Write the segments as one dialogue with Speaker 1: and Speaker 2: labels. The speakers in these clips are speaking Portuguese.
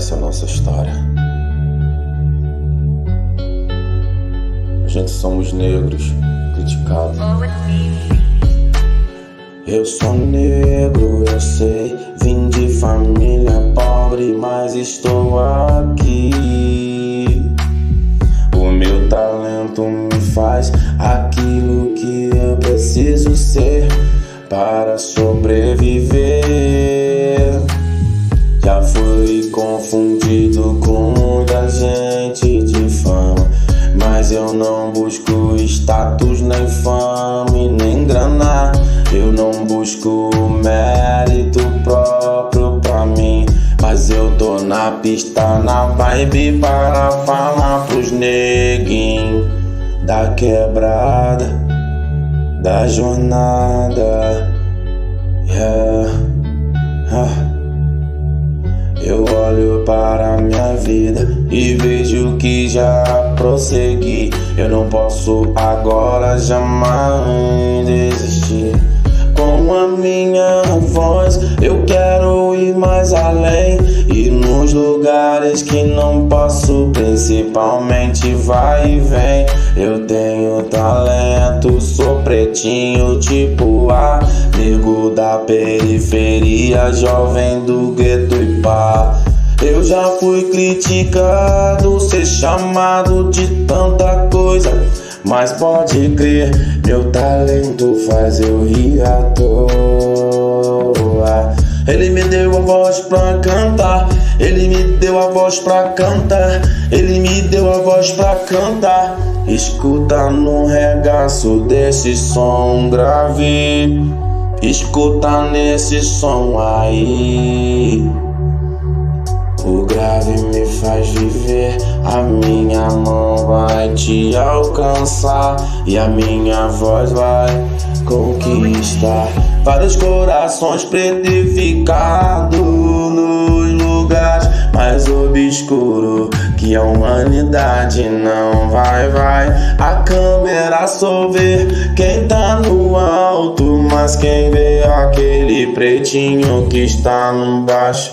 Speaker 1: essa é a nossa história. A gente somos negros, criticados. Eu sou negro, eu sei, vim de família pobre, mas estou aqui. O meu talento me faz aquilo que eu preciso ser para sobreviver. Já fui confundido com muita gente de fama, mas eu não busco status, nem fama e nem grana. Eu não busco mérito próprio pra mim, mas eu tô na pista, na vibe para falar pros neguinhos da quebrada, da jornada. Eu olho para minha vida e vejo que já prossegui. Eu não posso agora jamais desistir. Com a minha voz eu quero ir mais além, e nos lugares que não posso, principalmente vai e vem. Eu tenho talento, sou pretinho tipo A, nego da periferia, jovem do gueto e pá. Eu já fui criticado, ser chamado de tanta coisa, mas pode crer, meu talento faz eu rir à toa. Ele me deu a voz pra cantar, ele me deu a voz pra cantar, ele me deu a voz pra cantar. Escuta no regaço desse som grave, escuta nesse som aí. O grave me faz viver, a minha mão vai te alcançar e a minha voz vai conquistar vários corações petrificados nos lugares mais obscuros que a humanidade não vai. A câmera só vê quem tá no alto, mas quem vê aquele pretinho que está no baixo.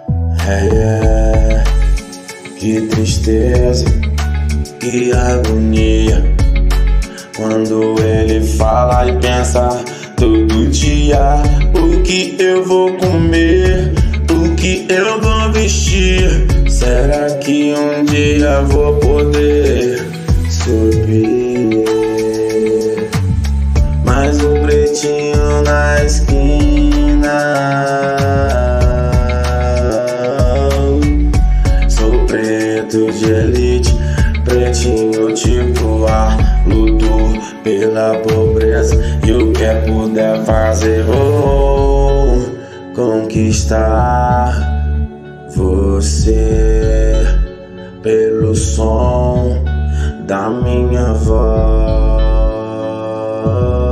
Speaker 1: Que tristeza, que agonia, quando ele fala e pensa todo dia: o que eu vou comer, o que eu vou vestir, será que um dia vou poder subir? Mas o pretinho na esquina, de elite, pretinho tipo A, luto pela pobreza e o que puder fazer vou conquistar você pelo som da minha voz.